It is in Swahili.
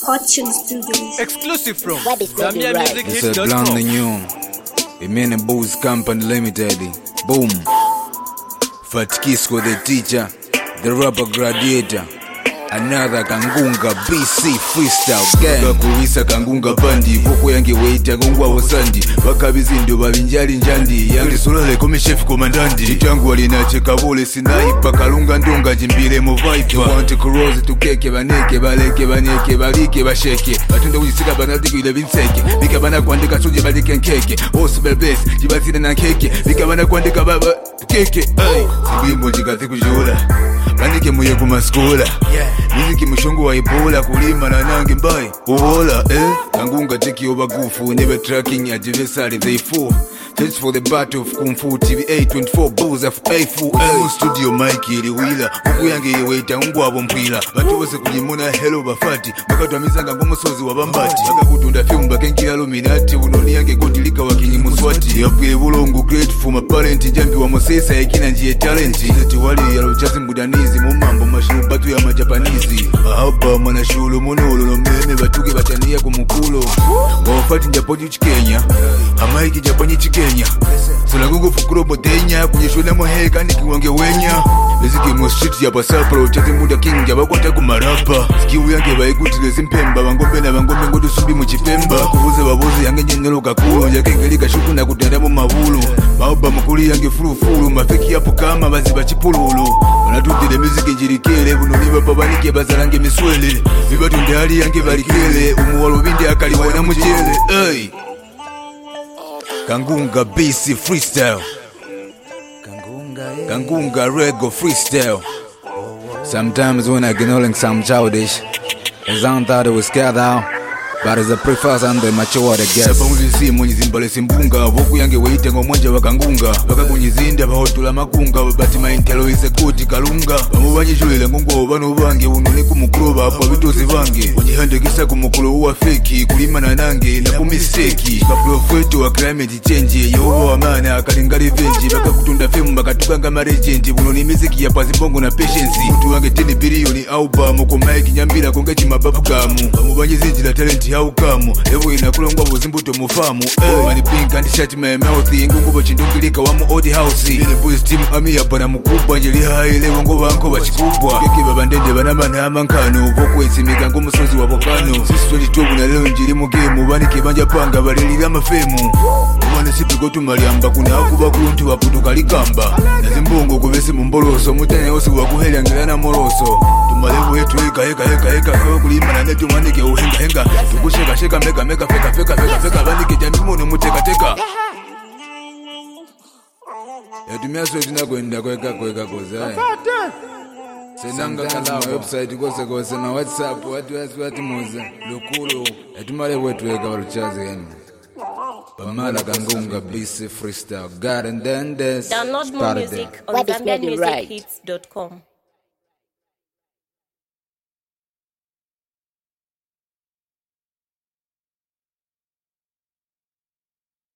Fortune Studios. Exclusive from Zambia Music It's a blonde new. Imene Booze Company Limited. Boom. Fatkisco the teacher. The rapper graduator. Another Kangunga BC freestyle gang. Kuisa Kangunga bandi Voko yange weita gongwa wasandi Bakabizindo babinjali njandi Yangi solale kome chef komandandi Chitangu walinache kabole sinaipa Kalunga ndonga jimbile mo viper Want kuroze tukeke baneke baleke baneke balike basheke Batunda kujisika banadiki ile binseke Bika bana kuandika soje balike nkeke Osu belbes jibazine na keke Bika bana kuandika baba keke Sibimbo jikathi kujula Bandike muye kumaskola Miziki mshongo wa ibola kulima na nange mbai Uwola Kangunga teki obagufu Never tracking adversary they fall Search for the battle of Kung Fu TVA 24 Bulls of A4 Studio Mike ili wila Muku yange iweita ungu wabo mpila Batu wase kujimona hello bafati Makatu wa misanga ngomo sozi wa bambati Baka kutunda film bakenki aluminati Unoni yange kodilika wakinyi muswati Yapile bulongu grateful my parent Jambi wa mosesa yakina njie talenti Zeti wali ya lochazi mbudanizi Mumambo mashiru batu ya majapanizi Mahaba manashulu monolo no meme batuke batania kumukulo Wafati njapoji chikenya Hamaiki japanyi chikenya Sulagungu fukuro potenya Kunyeshuna moheka nikiwange wenya Beziki mo street ya pasapro Chati muda king jaba kwata kumarapa Sikiu yange baikutile zimpemba Bangombe na bangombe ngodu subi mchipemba Kuhuze babozi yange nyenyelo kakulo Yake ngelika shuku na kutadamu mavulu Maoba mkuli yange furu Mafeki hapo kama baziba chipululu Wanatutile miziki njirikele Unoniba pabanike bazalange miswele Viba tundali yange barikele Umuwalu bindi akali wana mchele Kangunga BC freestyle Kangunga Rego freestyle Sometimes when I ignoring some childish As I thought it was scared out But as a preface and the mature the guess Sabanguzi mwenye zimbale simbunga Voku yange weite ngomwanja wa Kangunga Baka kunyizinda bahotula makunga Bati maintelo ise kuti kalunga Bamubanyi shulele ngungo banu bange Unoni kumukuroba hapa vitozi vange Wajihande kisa kumukuro uwa feki Kulima na nange na kumisteki Kaprofeto wa climate change Yehova wa mana akalingali venji Baka kutunda femu baka tukanga marejenti Unoni miziki ya pazimbongo na patience Mutu wange 10 bilioni auba Moko maiki nyambila kongechi mababu kamu Bamubanyi zinji la talenti hau kamu Evo inakulongwa buzimbuto mufamu Mani pink and shut my mouth Ngungubo chindungilika wamu odi house Nile boys team ami ya bana mkubwa Njeli haile wango wanko wachikubwa Keki babandende banamana amankano Voku esimika ngumusozi wapokano Sisi 22 na leo njili mugemu Bani kibanja panga balilila mafemu Umane sipi kotu maliamba Kuna akuba kulunti waputu kalikamba Nazimbongo kubesi mumboloso Mutane osi wakuheli angilana moroso Tumalevu yetu heka kulima na netu manike uhenga Tukusheka sheka meka feka Bandike jamimono muteka teka Yatumia sotina kwenda kweka koza Senanga kala website kose na WhatsApp watu moza Lukulo Yatumale wetu weka waluchazi yani Pamala Kangunga BC freestyle God and then this Download more music on ZambianMusicHits.com